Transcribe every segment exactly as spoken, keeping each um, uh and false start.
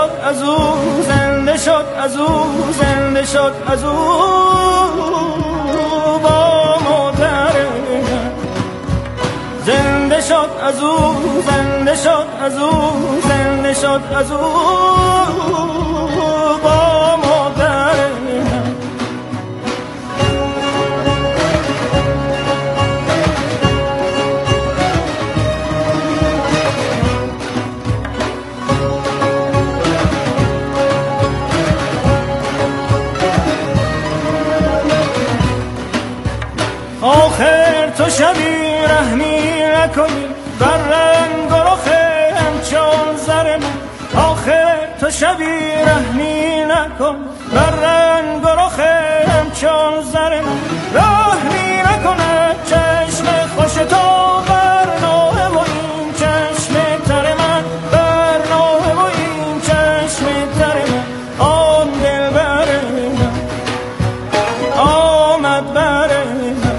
شد از او، زنده شد از او، زنده شد از او با مادر من. زنده شد از او، زنده شد از او، زنده شد از او با مادر من. آخر تو شبی رحمی نکنی بر رنگ و رخ همچون زر من. آخر تو شبی رحمی نکن بر رنگ و رخ همچون زر من. رحمی نکنه چشم خوش تو بر نوه و این چشم تر من، بر نوه و این چشم تر من. آن دل بر من آمد بر من،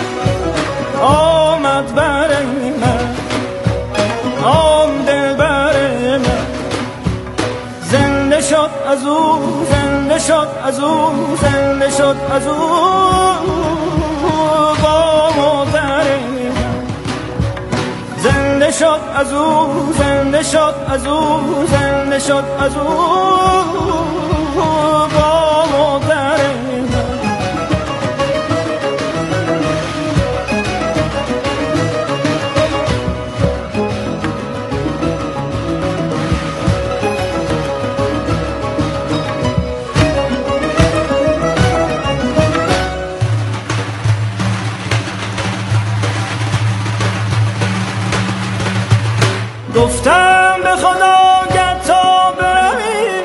آمد بر من، آن دل بر من. زنده شد از او، زنده شد از او، زنده شد از او با مادر من. زنده شد از او، زنده شد از او، زنده شد از او با مادر من. گفتم به خدا گر تا بروی،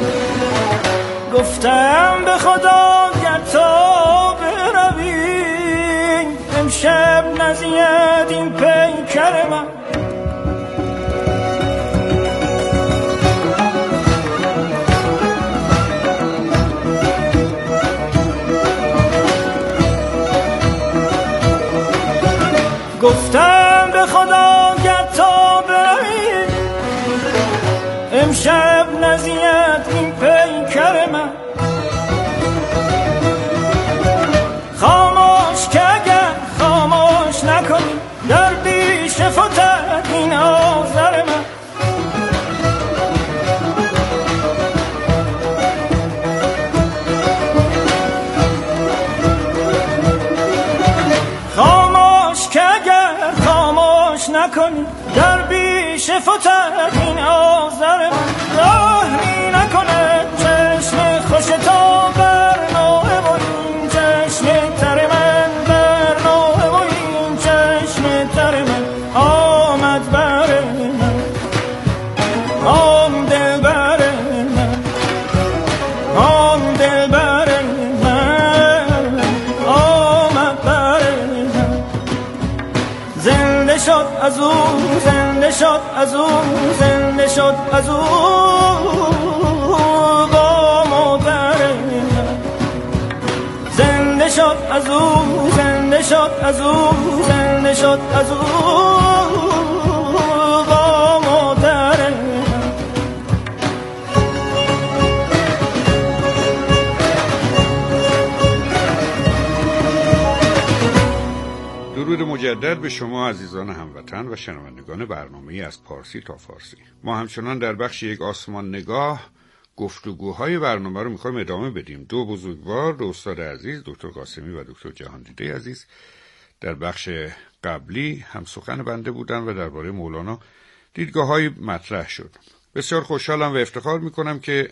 گفتم به خدا گر تا بروی امشب نزید این پیکر من. گفتم به خدا گر تا بروی امشب نزید این پیکر من. خاموش که اگر خاموش نکنی در بیش فتد این آذر من. خاموش که اگر خاموش نکنی در بیش فتد این آذر من. رحمی نکنه چشم خوش تو بر نوه و این چشم تر من، بر نوه و این چشم تر من. آمد بر من، آن دل بر من، آن دل بر من، آمد بر من. زنده شد از او، زنده شد از او، زنده شد از او با مادر من. زنده شد از او، زنده شد از او، زنده شد از او با مادر من. درود مجدد به شما عزیزان هموطن و شنوندگان برنامه از پارسی تا فارسی. ما همچنان در بخش یک آسمان نگاه گفتگوهای برنامه رو میخوایم ادامه بدیم. دو بزرگوار، دو استاد عزیز، دکتر قاسمی و دکتر جهاندیده عزیز در بخش قبلی هم سخن بنده بودن و درباره مولانا دیدگاه‌های مطرح شد. بسیار خوشحالم و افتخار میکنم که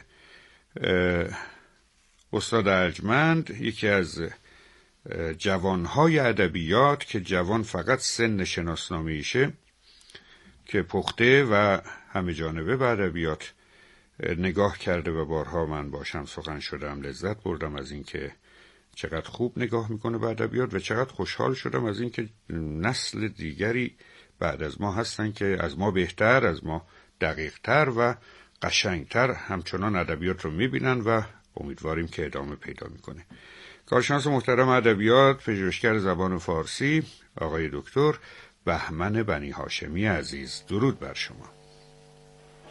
استاد ارجمند، یکی از جوانهای ادبیات که جوان فقط سن شناسنامه ایشه، که پخته و همه جانبه به ادبیات نگاه کرده و بارها من باشم سخن شدم، لذت بردم از این که چقدر خوب نگاه میکنه به ادبیات و چقدر خوشحال شدم از این که نسل دیگری بعد از ما هستن که از ما بهتر، از ما دقیقتر و قشنگتر همچنان ادبیات رو میبینن و امیدواریم که ادامه پیدا میکنه. کارشناس محترم ادبیات، پژوهشگر زبان فارسی، آقای دکتر بهمن بنی هاشمی عزیز، درود بر شما.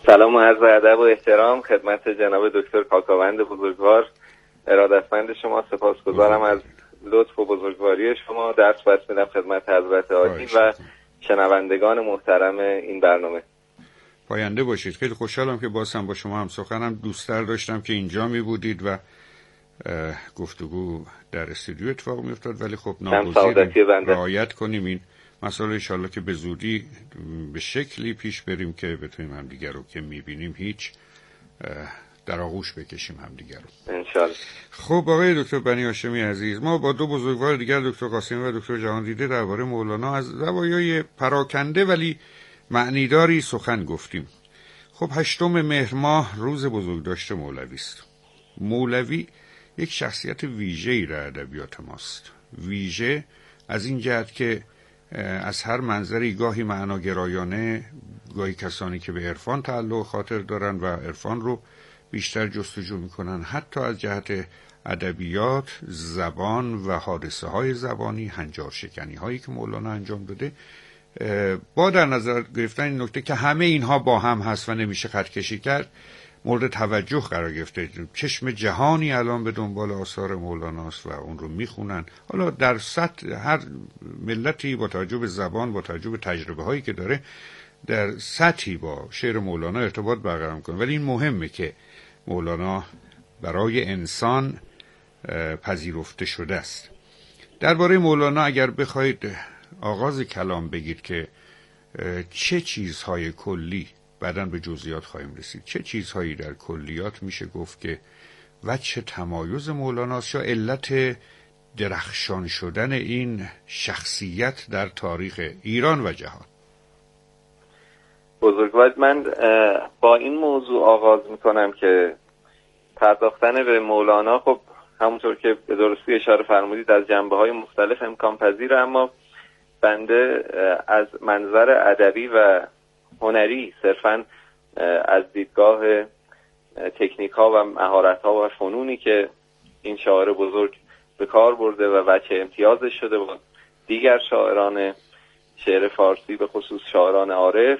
سلام و عرض ادب و احترام خدمت جناب دکتر کاکاوند بزرگوار، ارادتمند شما، سپاسگزارم از لطف و بزرگواری شما. درس بس میدم خدمت حضرت عالی و شنوندگان محترم این برنامه. پاینده باشید. خیلی خوشحالم که باز هم با شما هم سخنم. دوست‌تر داشتم که اینجا می بودید و گفتگو در استودیو اتفاق می افتاد، ولی خب ناگزیر رعایت کنیم این مسئله. انشالله که به زودی به شکلی پیش بریم که بتونیم همدیگر رو که می بینیم هیچ در آغوش بکشیم همدیگر رو انشالله. خب آقای دکتر بنی هاشمی عزیز، ما با دو بزرگوار دیگر، دکتر قاسمی و دکتر جهاندیده، درباره مولانا از زوایای پراکنده ولی معنیداری سخن گفتیم. خب هشتم مهر ماه روز بزرگداشت مولوی است. مولوی یک شخصیت ویژه‌ای در ادبیات ماست. ویژه از این جهت که از هر منظری گاهی معناگرایانه، گاهی کسانی که به عرفان تعلق خاطر دارن و عرفان رو بیشتر جستجو میکنن، حتی از جهت ادبیات، زبان و حادثه های زبانی، هنجار شکنی هایی که مولانا انجام داده، با در نظر گرفتن این نکته که همه اینها با هم هست و نمیشه خط کشی کرد، مورد توجه قرار گرفته. چشم جهانی الان به دنبال آثار مولاناست و اون رو میخونن. حالا در سطح هر ملتی با توجه به زبان، با توجه به تجربه هایی که داره، در سطحی با شعر مولانا ارتباط برقرار کنه. ولی این مهمه که مولانا برای انسان پذیرفته شده است. درباره مولانا اگر بخواید آغاز کلام بگید که چه چیزهای کلی، بعداً به جزئیات خواهیم رسید، چه چیزهایی در کلیات میشه گفت که وجه تمایز مولاناست یا علت درخشان شدن این شخصیت در تاریخ ایران و جهان؟ بزرگوار، من با این موضوع آغاز میکنم که پرداختن به مولانا، خب همونطور که به درستی اشاره فرمودید از جنبه‌های مختلف امکان پذیره، اما بنده از منظر ادبی و هنری، صرفاً از دیدگاه تکنیک ها و مهارت ها و فنونی که این شاعر بزرگ به کار برده و وجه امتیازش شده با دیگر شاعران شعر فارسی، به خصوص شاعران عارف،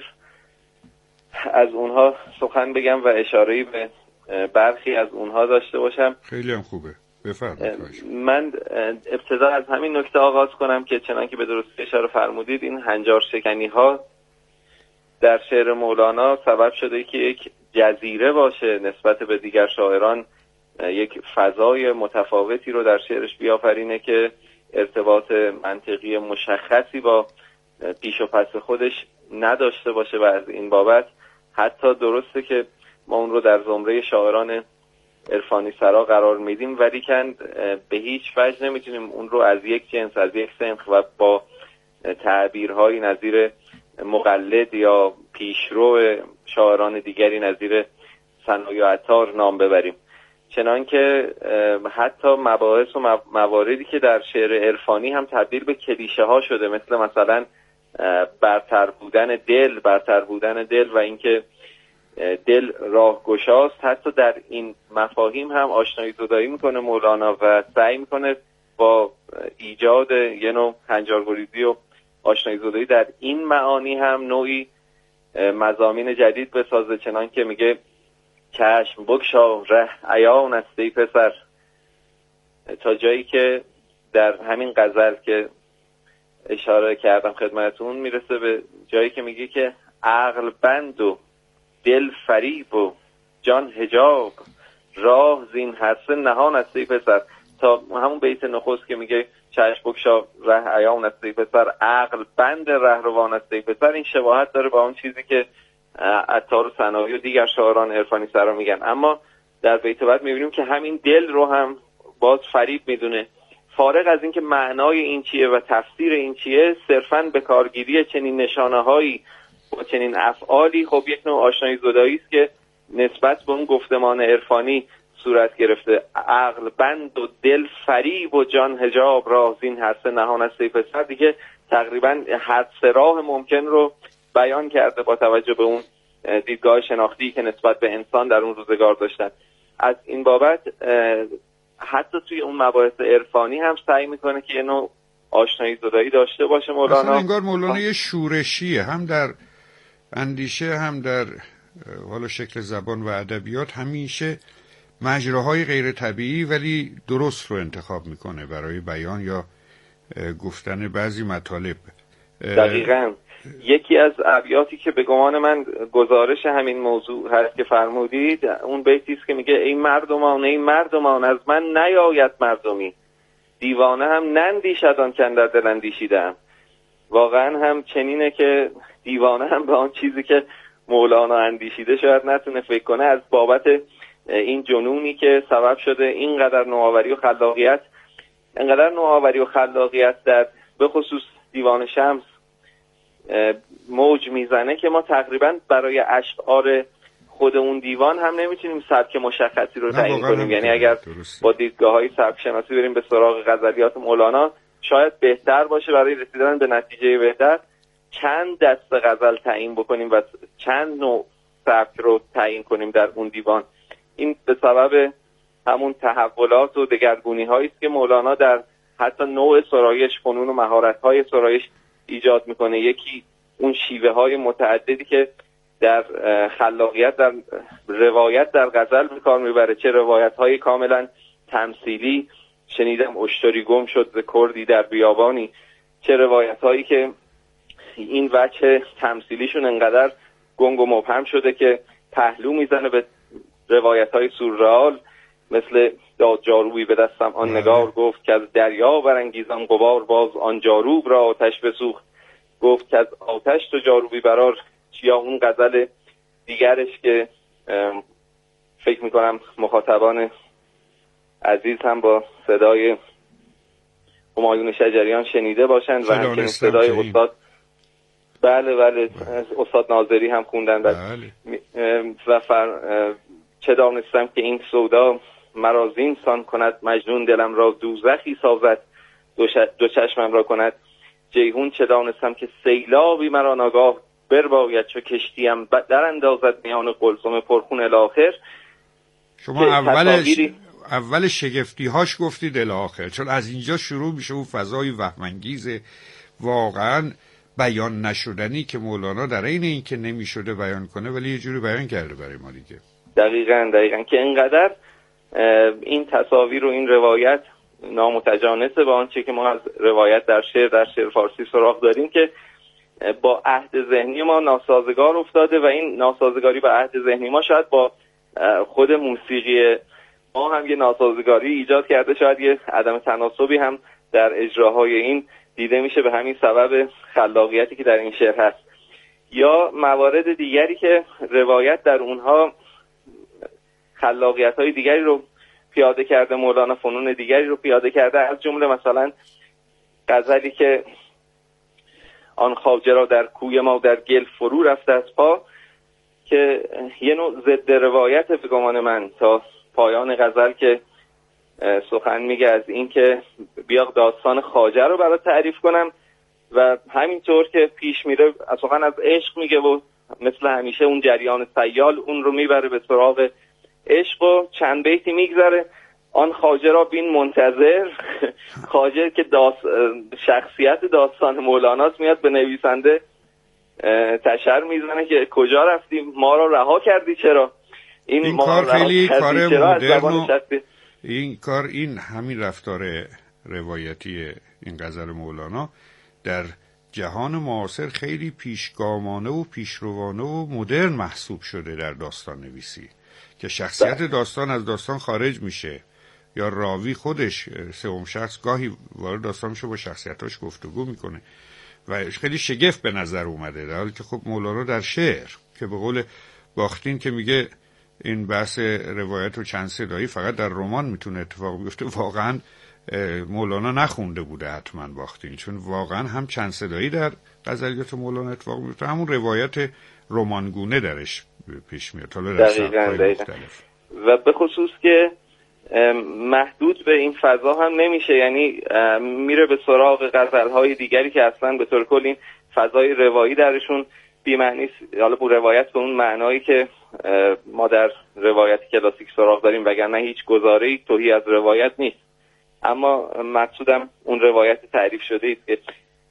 از اونها سخن بگم و اشاره‌ای به برخی از اونها داشته باشم. خیلی هم خوبه، بفرمایید. من ابتدا از همین نکته آغاز کنم که چنان که به درستی اشاره فرمودید، این هنجار شکنی ها در شعر مولانا سبب شده که یک جزیره باشه نسبت به دیگر شاعران، یک فضای متفاوتی رو در شعرش بیافرینه که ارتباط منطقی مشخصی با پیش و پس خودش نداشته باشه و از این بابت حتی درسته که ما اون رو در زمره شاعران عرفانی سرا قرار میدیم، ولی کن به هیچ وجه نمیتونیم اون رو از یک جنس، از یک سنخ و با تعبیرهایی نظیر مقلد یا پیشرو شاعران دیگری نظیر ثنایی و عطار نام ببریم. چنان که حتی مباحث و مواردی که در شعر عرفانی هم تبدیل به کلیشه ها شده، مثل مثلا برتر بودن دل، برتر بودن دل و اینکه دل راهگشاست، حتی در این مفاهیم هم آشنایی زدایی میکنه مولانا و سعی میکنه با ایجاد یه نوع هنجارگریزی و آشنایی زدایی در این معانی هم نوعی مضامین جدید بسازه. چنان که میگه چشم بگشا ره عیان است ای پسر، تا جایی که در همین غزل که اشاره کردم خدمتون میرسه به جایی که میگه که عقل بند و دل فریب و جان حجاب، راه زین هر سه نهان است ای پسر، تا همون بیت نخست که میگه چشم بگشا ره عیان است ای پسر، عقل بند رهروان است ای پسر. این شباهت داره با اون چیزی که عطار و ثنایی و دیگر شاعران عرفانی سرا میگن. اما در بیت بعد میبینیم که همین دل رو هم باز فریب میدونه. فارغ از اینکه معنای این چیه و تفسیر این چیه، صرفاً به کارگیری چنین نشانه‌هایی و چنین افعالی خب یک نوع آشنایی زدایی است که نسبت به اون گفتمان عرفانی صورت گرفته. عقل بند و دل فریب و جان حجاب، راه زین هر سه نهان است ای پسر. دیگه تقریبا هر سه راه ممکن رو بیان کرده با توجه به اون دیدگاه شناختی که نسبت به انسان در اون روزگار داشتن. از این بابت حتی توی اون مباحث عرفانی هم سعی میکنه که یه نوع آشنایی زدایی داشته باشه مولانا. اصلا انگار مولانا یه شورشیه، هم در اندیشه هم در حالا شکل زبان و ادبیات همیشه مجراهای غیر طبیعی ولی درست رو انتخاب میکنه برای بیان یا گفتن بعضی مطالب. دقیقاً یکی از ابیاتی که به گمان من گزارش همین موضوع هست که فرمودید اون بیتی است که میگه ای مردمان ای مردمان از من نیاید مردمی، دیوانه هم نندیشد آن کاندر دل اندیشیدم. واقعا هم چنینه که دیوانه هم به آن چیزی که مولانا اندیشیده شاید نتونه فکر کنه، از بابت این جنونی که سبب شده اینقدر نوآوری و خلاقیت اینقدر نوآوری و خلاقیت در به خصوص دیوان شمس موج میزنه که ما تقریبا برای اشعار خود اون دیوان هم نمیتونیم سبک مشخصی رو تعیین کنیم. یعنی اگر با دیدگاه‌های سبک شناسی بریم به سراغ غزلیات مولانا شاید بهتر باشه برای رسیدن به نتیجه بهتر چند دست غزل تعیین بکنیم و چند نوع سبک رو تعیین کنیم در اون دیوان. این به سبب همون تحولات و دگرگونی‌هایی است که مولانا در حتی نوع سرایش، فنون و مهارت‌های سرایش ایجاد میکنه. یکی اون شیوه های متعددی که در خلاقیت در روایت در غزل به کار میبره، چه روایت های کاملا تمثیلی، شنیدم اشتری گم شد ز کردی در بیابانی، چه روایت هایی که این وجه تمثیلیشون انقدر گنگ و مبهم شده که پهلو میزنه به روایت های سورئال، مثل داد جاروبی به دستم آن نگار گفت که از دریا برانگیزان غبار باز آن جاروب را آتش بسوخت، گفت که از آتش تو جاروبی برار. یا اون غزل دیگرش که فکر میکنم مخاطبان عزیز هم با صدای همایون شجریان شنیده باشند و همچنین صدای استاد بله بله استاد ناظری هم خوندن بله. و فر... چه دانستم که این سودا مرا زین سان کند، مجنون دلم را دوزخی سازد، دو, ش... دو چشمم را کند جیهون، چه دانستم که سیلابی مرا ناگاه برباید چو کشتیم در اندازد میان قلزم پرخون الاخر. شما اولش اول شگفتی هاش گفتید الاخر، چون از اینجا شروع میشه اون فضای وهم‌انگیز واقعا بیان نشدنی که مولانا در این این که نمیشده بیان کنه ولی یه جوری بیان کرده برای ما دیگه. دقیقاً دقیقاً که اینقدر این تصاویر و این روایت نامتجانسه با آنچه که ما از روایت در شعر در شعر فارسی سراغ داریم که با عهد ذهنی ما ناسازگار افتاده و این ناسازگاری با عهد ذهنی ما شاید با خود موسیقی ما هم یه ناسازگاری ایجاد کرده، شاید یه عدم تناسبی هم در اجراهای این دیده میشه به همین سبب خلاقیتی که در این شعر هست. یا موارد دیگری که روایت در اونها خلاقیت‌های دیگری رو پیاده کرده، مولانا فنون دیگری رو پیاده کرده، از جمله مثلا غزلی که آن خواجه را در کوی ما در گل فرو رفته از پا، که یه نوع ضد روایت به گمان من تا پایان غزل که سخن میگه از این که بیا داستان خواجه رو برای تعریف کنم و همینطور که پیش میره سخن از عشق میگه و مثل همیشه اون جریان سیال اون رو میبره به سراغ عشق و چند بیتی میگذره. آن خواجه را بین منتظر، خواجه که داست... شخصیت داستان مولاناست، میاد به نویسنده تشر میزنه که کجا رفتیم، ما را رها کردی چرا؟ این, این کار خیلی کار مدرن و این کار این همین رفتار روایتی این غزل مولانا در جهان معاصر خیلی پیشگامانه و پیشروانه و مدرن محسوب شده در داستان نویسی، که شخصیت داستان از داستان خارج میشه یا راوی خودش سوم شخص گاهی وارد داستان میشه با شخصیتاش گفتگو میکنه و خیلی شگفت به نظر اومده، در حالی که خب مولانا در شعر که به قول باختین که میگه این بحث روایت و چند صدایی فقط در رمان میتونه اتفاق بیفته، واقعا مولانا نخونده بوده حتما باختین، چون واقعا هم چند صدایی در غزلیات مولانا اتفاق میفته، همون روایت رمانگونه درش پیش میاد حالا در سبک‌های مختلف و به خصوص که محدود به این فضا هم نمیشه، یعنی میره به سراغ غزل‌های دیگری که اصلا به طور کلی این فضای روایی درشون بی‌معنی است، حالا با روایت به اون معنایی که ما در روایت کلاسیک سراغ داریم، وگرنه هیچ گزاره‌ای توهی از روایت نیست. اما مقصودم اون روایت تعریف شده است که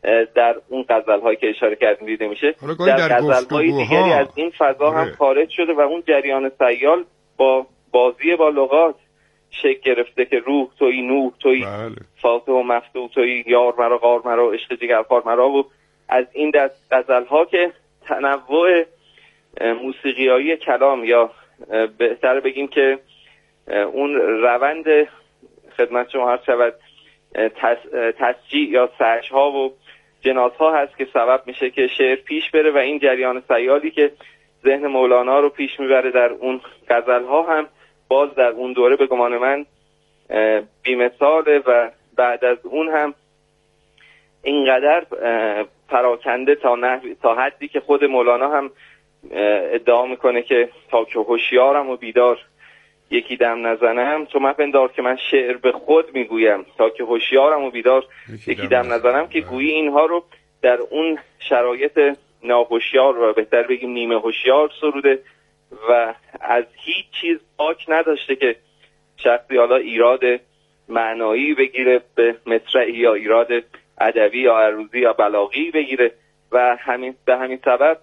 در اون غزل‌هایی که اشاره کردیم دیده میشه. در, در غزل‌های دیگری از این فضا هم خارج شده و اون جریان سیال با بازی با لغات شکل گرفته که روح توی نوح توی فاتح و مفتوح توی یار مرا غار مرا عشق جگرخوار مرا و از این دست غزل‌ها که تنوع موسیقیایی کلام یا بهتر بگیم که اون روند خدمت شما عرض شود تسجیع یا سعی‌ها و جنازها هست که سبب میشه که شعر پیش بره و این جریان سیالی که ذهن مولانا رو پیش میبره در اون غزل‌ها هم باز در اون دوره به گمان من بی‌مثاله و بعد از اون هم اینقدر پراکنده تا نحوی تا حدی که خود مولانا هم ادعا میکنه که تا که هوشیارم و بیدار یکی دم نزنم، تو مپندار که من شعر به خود میگویم تا که هوشیارم و بیدار یکی دم نزنم، که گویی اینها رو در اون شرایط ناهوشیار و بهتر بگیم نیمه هوشیار سروده و از هیچ چیز باک نداشته که شخصی حالا ایراد معنایی بگیره به مصرعی یا ایراد ادبی یا عروضی یا بلاغی بگیره و همین به همین سبب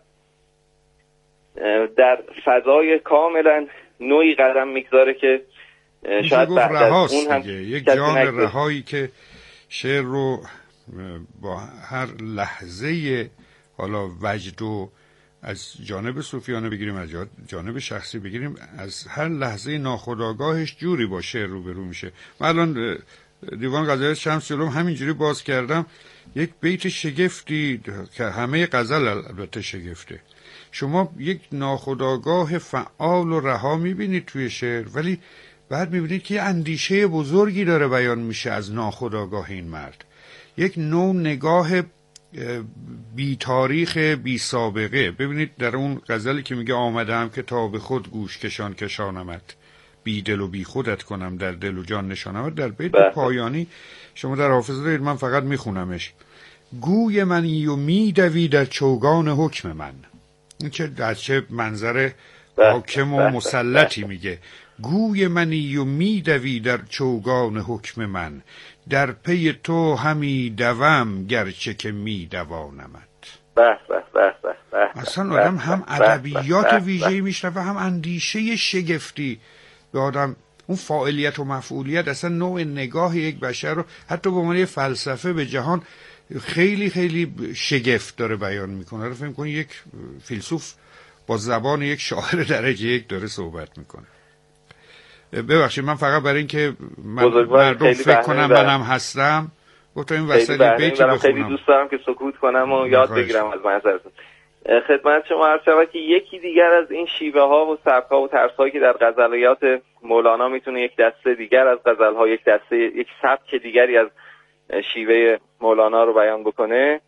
در فضای کاملا نوعی قدم میگذاره که شاید بعد از اون هم یک جان رهایی که شعر رو با هر لحظه حالا وجد و از جانب صوفیانه بگیریم از جانب شخصی بگیریم از هر لحظه ناخودآگاهش جوری با شعر روبرو میشه. من الان دیوان غزلیات شمس علوم همینجوری باز کردم، یک بیت شگفتی که همه غزل البته شگفته، شما یک ناخودآگاه فعال و رها میبینید توی شعر، ولی بعد میبینید که یه اندیشه بزرگی داره بیان میشه از ناخودآگاه این مرد، یک نوع نگاه بی تاریخ بی سابقه. ببینید در اون غزلی که میگه آمدم که تا به خود گوش کشان کشانمت، بی دل و بی خودت کنم در دل و جان نشانمت، در بیت پایانی شما در حافظه دارید، من فقط میخونمش: گوی منی و میدوی در چوگان حکم من. این چه در چه منظر حاکم و مسلطی میگه، گوی منی و میدوی در چوگان حکم من، در پی تو همی دوم گرچه که میدوانمت. به به به به اصلا آدم هم ادبیات ویژه‌ای میشنوه و هم اندیشه شگفتی به آدم، اون فاعلیت و مفعولیت، اصلا نوع نگاه یک بشر رو حتی به عنوان فلسفه به جهان خیلی خیلی شگفت داره بیان میکنه. رو فهم کنی یک فیلسوف با زبان یک شاعر درجه یک داره صحبت میکنه. ببخشید من فقط برای اینکه من مردم فکر کنم منم هستم گفتم این وسط بیتی بخونم. خیلی دوست دارم که سکوت کنم و یاد بگیرم از منظرتون. خدمت شما عرض شود که یکی دیگر از این شیوه ها و سبک ها و طرز هایی که در غزلیات مولانا میتونه یک دسته دیگر از غزل ها، یک دسته یک سبک دیگری از شیوه مولانا رو بیان بکنه،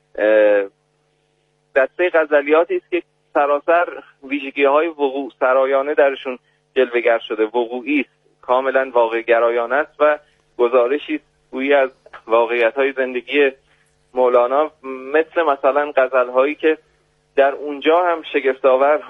دسته غزلیاتی است که سراسر ویژگی های وقوع سرایانه درشون جلوه‌گر شده، وقوعی است، کاملا واقع گرایانه است و گزارشی است گویی از واقعیت های زندگی مولانا، مثل مثلا غزل هایی که در اونجا هم شگفت‌آور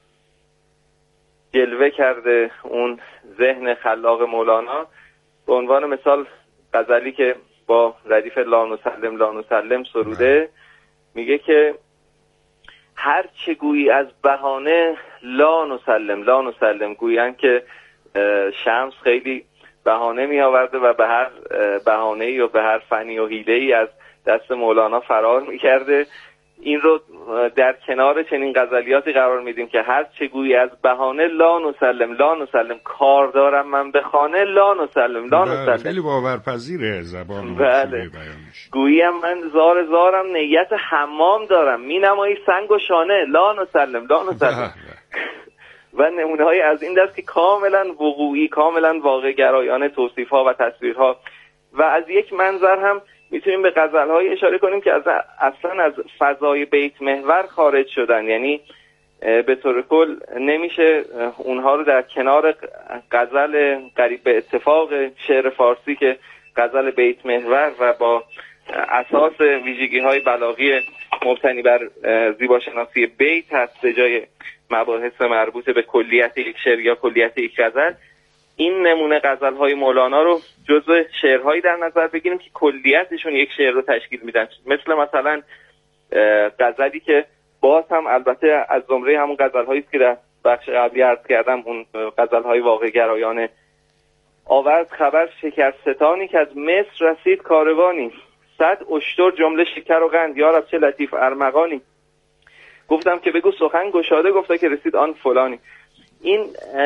جلوه کرده اون ذهن خلاق مولانا. به عنوان مثال غزلی که با ردیف لا نسلم لا نسلم سروده، میگه که هر چه گویی از بهانه لا نسلم لا نسلم، گوین که شمس خیلی بهانه می آورده و به هر بهانه‌ای و به هر فنی و حیله‌ای از دست مولانا فرار می کرده. این رو در کنار چنین غزلیاتی قرار میدیم که هر چه گویی از بهانه لا نسلم لا نسلم، کار دارم من به خانه لا نسلم لا نسلم. خیلی باورپذیره زبان. بله. گوییم من زار زارم نیت حمام دارم، می نمایی سنگ و شانه لا نسلم لا نسلم. و نمونه های از این دست که کاملا وقوعی، کاملا واقع گرایانه توصیف ها و تصویرها. و از یک منظر هم میتونیم به غزل‌های اشاره کنیم که از اصلا از فضای بیت محور خارج شدن، یعنی به طور کل نمیشه اونها رو در کنار غزل قریب به اتفاق شعر فارسی که غزل بیت محور و با اساس ویژگی‌های بلاغی مبتنی بر زیباشناسی بیت هست به جای مباحث مربوط به کلیت یک شعر یا کلیت یک غزل، این نمونه غزل‌های مولانا رو جزو شعرهایی در نظر بگیریم که کلیتشون یک شعر رو تشکیل میدن، مثل مثلا غزلی که باز هم البته از زمره همون غزل‌هایی است که در بخش قبلی عرض کردم، اون غزل‌های واقع گرایانه. آورد خبر شکرستانی که از مصر رسید کاروانی، صد اشتر جمله شکر و قند، یارب چه لطیف ارمغانی. گفتم که بگو سخن گشاده، گفته که رسید آن فلانی. این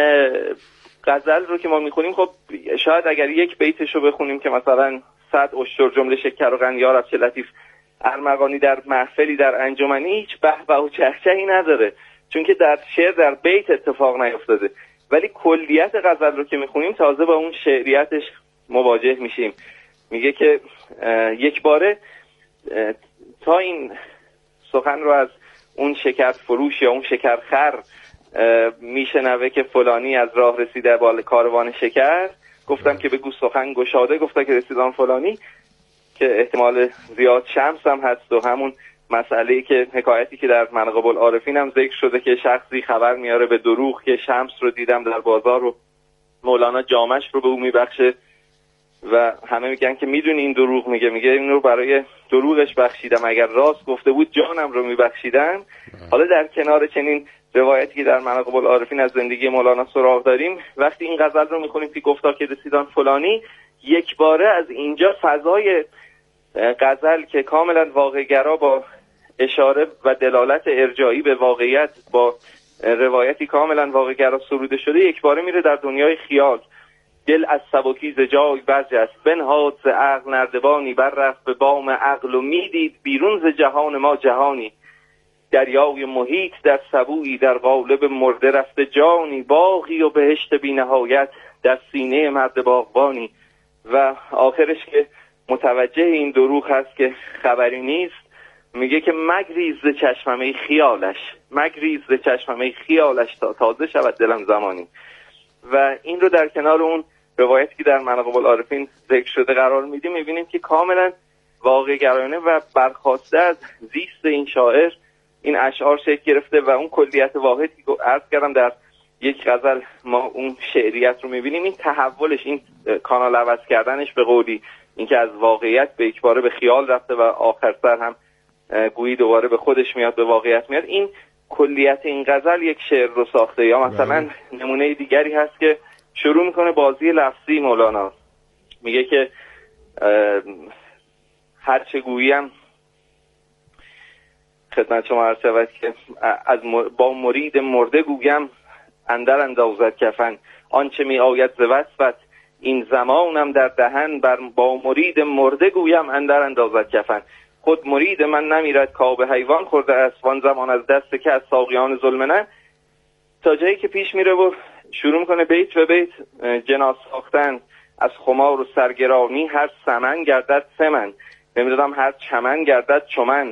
غزل رو که ما میخونیم، خب شاید اگر یک بیتش رو بخونیم که مثلا صد اشتر جمله شکر و قند، یارب چه لطیف ارمغانی، در محفلی در انجمنی هیچ به به و چهچهی نداره، چون که در شعر در بیت اتفاق نیفتاده. ولی کلیت غزل رو که میخونیم تازه با اون شعریتش مواجه میشیم. میگه که یک باره تا این سخن رو از اون شکر فروش یا اون شکر خر میشنوه که فلانی از راه رسیده با کاروان شکر، گفتم که بگو سخن گشاده، گفته که رسیدان فلانی، که احتمال زیاد شمس هم هست و همون مسئله‌ای که حکایتی که در مناقب العارفین هم ذکر شده که شخصی خبر میاره به دروغ که شمس رو دیدم در بازار و مولانا جامش رو به او میبخشه و همه میگن که میدونی این دروغ میگه، میگه این رو برای دروغش بخشیدم، اگر راست گفته بود جانم رو میبخشیدم. حالا در کنار چنین روایتی که در مناقب العارفین از زندگی مولانا سراغ داریم، وقتی این غزل رو میخونیم که گفتا که رسیدان فلانی، یک باره از اینجا فضای غزل که کاملا واقع‌گرا با اشاره و دلالت ارجاعی به واقعیت با روایتی کاملا واقع‌گرا سروده شده، یک باره میره در دنیای خیال. دل از سبکی ز جای برجست، بنهاد ز عقل نردبانی، بررفت به بام عقل و میدید بیرون ز جهان ما جهانی. دریای محیط در سبویی، در قالب مرده رفته جانی، باغی و بهشت بی نهایت در سینه مرد باغبانی. و آخرش که متوجه این دروغ هست که خبری نیست، میگه که مگریز ز چشممه خیالش، مگریز ز چشممه خیالش تا تازه شود دلم زمانی. و این رو در کنار اون روایتی که در مناقب العارفین ذکر شده قرار میدیم، میبینیم که کاملا واقع گرایانه و برخواسته از زیست این شاعر این اشعار شکل گرفته و اون کلیت واحدی که عرض کردم در یک غزل ما اون شعریت رو میبینیم. این تحولش، این کانال عوض کردنش به قولی، اینکه از واقعیت به یکباره به خیال رفته و آخر سر هم گویی دوباره به خودش میاد، به واقعیت میاد، این کلیت این غزل یک شعر رو ساخته. یا مثلا نمونه دیگری هست که شروع میکنه بازی لفظی مولانا، میگه که هر چه گوییم خدمت شما عرض شود که از با مرید مرده گویم اندر اندازد کفن، آنچه می آید ز وصفت این زمانم در دهن، بر با مرید مرده گویم اندر اندازد کفن. خود مرید من نمیرد کاب حیوان خورده است، وان زمان از دست که از ساقیان ظلمنن. تا جایی که پیش میره و شروع میکنه بیت به بیت جناس ساختن، از خمار و سرگرانی هر سمن گردد سمن، نمیدونم هر چمن گردد چمن،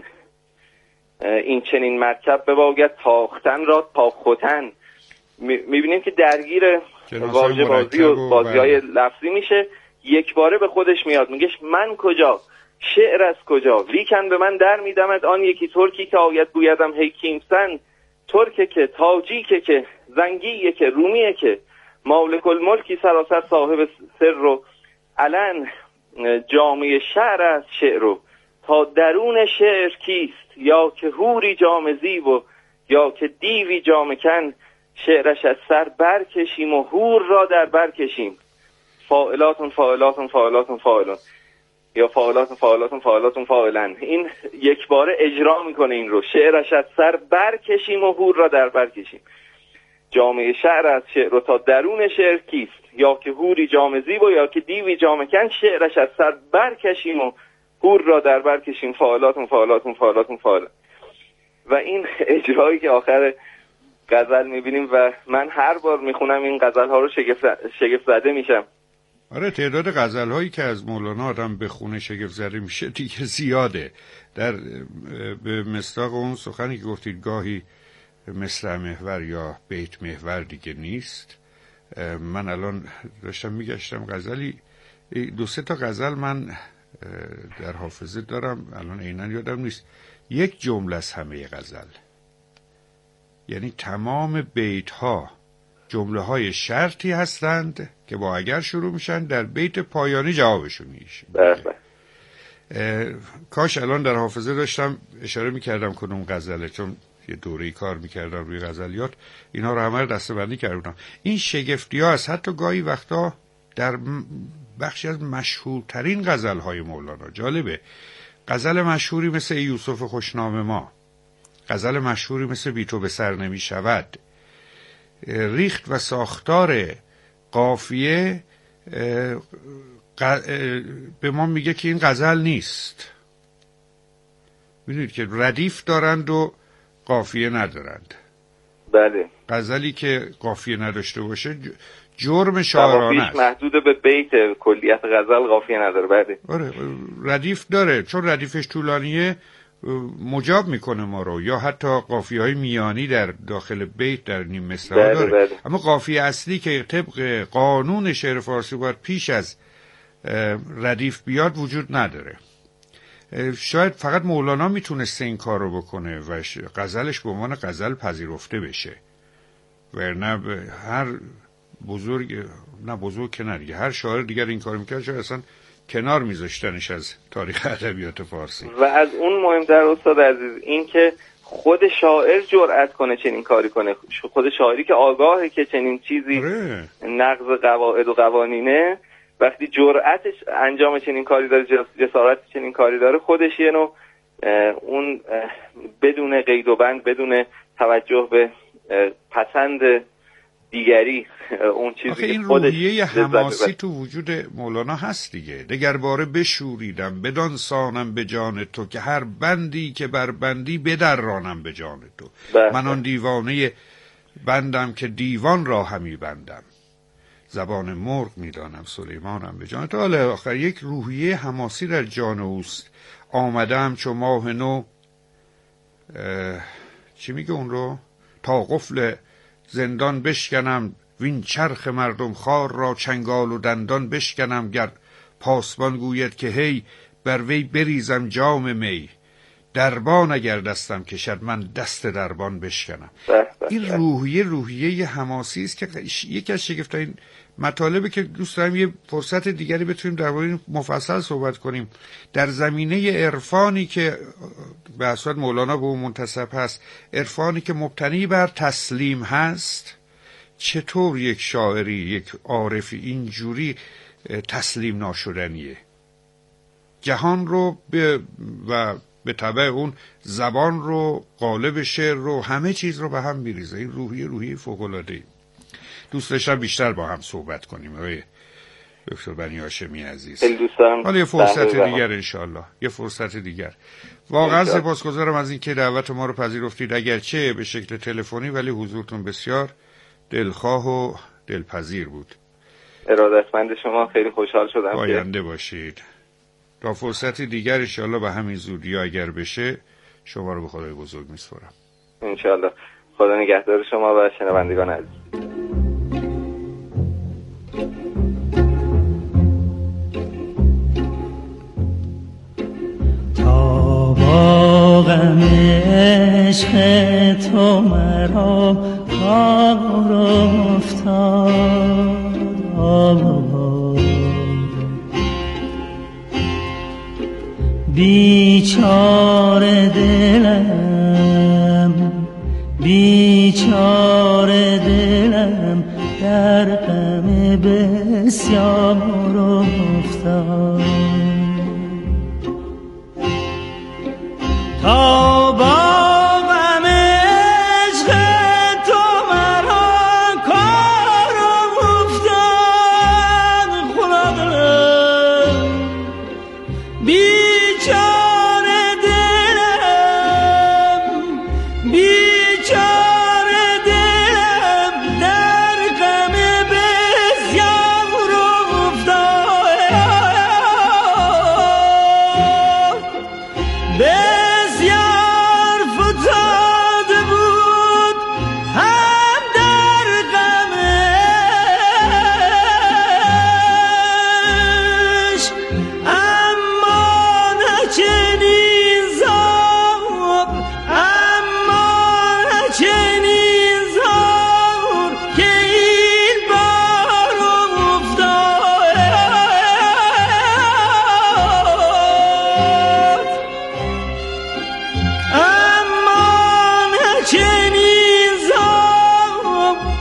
این چنین مرکب بباید تاختن را تا خوتن. میبینیم که درگیر واژه بازی و بازی های لفظی میشه. یک باره به خودش میاد، میگه من کجا، شعر از کجا، لیکن به من در میدمد آن یکی ترکی که آید گویدم هی کیمسن. ترکه که، تاجیکه که، زنگیه که، رومیه که، مالک الملکی سراسر صاحب سر و علن، جامعه شعر از شعر رو تا درون شعر کیست، یا که هوری جام زیب و یا که دیوی جام کن، شعرش از سر برکشیم و هور را در برکشیم. فاعلاتون فاعلاتون فاعلاتون فاعلون، یا فاعلاتون فاعلاتون فاعلاتون فاعلن. این یک باره اجرا میکنه این رو، شعرش از سر برکشیم و هور را در برکشیم. جامعه شعر از شعر رو تا درون شعر کیست، یا که هوری جام زیب و یا که دیوی جام کن، شعرش از سر برکشیم و هور را در برکشیم. فاعلاتون فاعلاتون فاعلاتون فاعلن. و این اجرایی که آخر غزل میبینیم و من هر بار میخونم این غزل ها رو شگفت, شگفت زده میشم. آره، تعداد غزل هایی که از مولانا آدم بخونه شگفت زده میشه دیگه زیاده. در به مصداق اون سخنی که گفتید گاهی مصرع محور یا بیت محور دیگه نیست. من الان داشتم میگشتم غزلی، دو سه تا غزل من در حافظه دارم، الان عیناً یادم نیست، یک جمله از همه غزل، یعنی تمام بیت ها جمله های شرطی هستند که با اگر شروع میشن، در بیت پایانی جوابشون میشه. کاش الان در حافظه داشتم اشاره میکردم کدوم غزله، چون یه دوره‌ای کار میکردم روی غزلیات، اینا رو همه رو دسته‌بندی کردم. این شگفتی ها هست، حتی گاهی وقتا در بخشی از مشهورترین غزل‌های مولانا. جالبه، غزل مشهوری مثل یوسف خوشنام ما، غزل مشهوری مثل بی تو به سر نمی شود، ریخت و ساختار قافیه به ما میگه که این غزل نیست. میدونید که ردیف دارند و قافیه ندارند. بله. غزلی که قافیه نداشته باشه جرم شاعرانه است. محدود به بیت، کلیت غزل قافیه نداره. بله. آره، ردیف داره، چون ردیفش طولانیه مجاب میکنه ما رو، یا حتی قافیه های میانی در داخل بیت در نیم مصرع داره. بله. اما قافیه اصلی که طبق قانون شعر فارسی باید پیش از ردیف بیاد وجود نداره. شاید فقط مولانا میتونسته این کار رو بکنه و غزلش به عنوان غزل پذیرفته بشه، ورنه هر بزرگ، نه بزرگ که نه دیگه، هر شاعر دیگر این کار میکرد شاید اصلا کنار میذاشتنش از تاریخ ادبیات فارسی. و از اون مهمتر استاد عزیز این که خود شاعر جرأت کنه چنین کاری کنه، خود شاعری که آگاهه که چنین چیزی ره. نقض قواعد و قوانینه، وقتی جرأتش انجام چنین کاری داره، جسارت چنین کاری داره، خودش یه نوع اون بدون قید و بند، بدون توجه به پسند دیگری، اون چیزی که این روحیه حماسی تو وجود مولانا هست دیگه. دگر باره بشوریدم بدان سانم به جان تو، که هر بندی که بر بندی بدرانم به جان تو. من آن دیوانه بندم که دیوان را همی بندم، زبان مرغ میدانم سلیمانم به جان تو. حالا آخر یک روحیه حماسی در جان اوست. آمدم چو ماه نو، چی میگه اون رو؟ تا قفل زندان بشکنم، وین چرخ مردم خار را چنگال و دندان بشکنم. گر پاسبان گوید که هی، بر وی بریزم جام می. دربان اگر دستم کشد، من دست دربان بشکنم. این روحیه روحیه حماسی است که یکی از شگفت‌ترین مطالبی که دوست دارم یه فرصت دیگری بتونیم درباره این مفصل صحبت کنیم. در زمینه عرفانی که به اصالت مولانا به اون منتسب هست، عرفانی که مبتنی بر تسلیم هست، چطور یک شاعری، یک عارفی اینجوری تسلیم ناشدنیه؟ جهان رو به و به تبع اون زبان رو، قالب شعر رو، همه چیز رو به هم میریزه. این روحیه روحیه فوق‌العاده‌ای. دوست داشتم بیشتر با هم صحبت کنیم آقای دکتر بنی هاشمی عزیز. حالا یه فرصت دیگر انشالله، یه فرصت دیگر. واقعا سپاسگزارم از اینکه دعوت ما رو پذیرفتید، اگرچه به شکل تلفنی، ولی حضورتون بسیار دلخواه و دلپذیر بود. ارادتمند شما، خیلی خوشحال شدم. پاینده باشید. تا فرصت دیگر انشالله به همین زودی اگر بشه شما رو به خدای بزرگ میسپارم. انشالله. خدا نگهدار شما و شنوندگان عزیز. تا با غم عشق تو مرا کار افتاد، بیچاره دلم، بیچاره دلم در غم بسیار.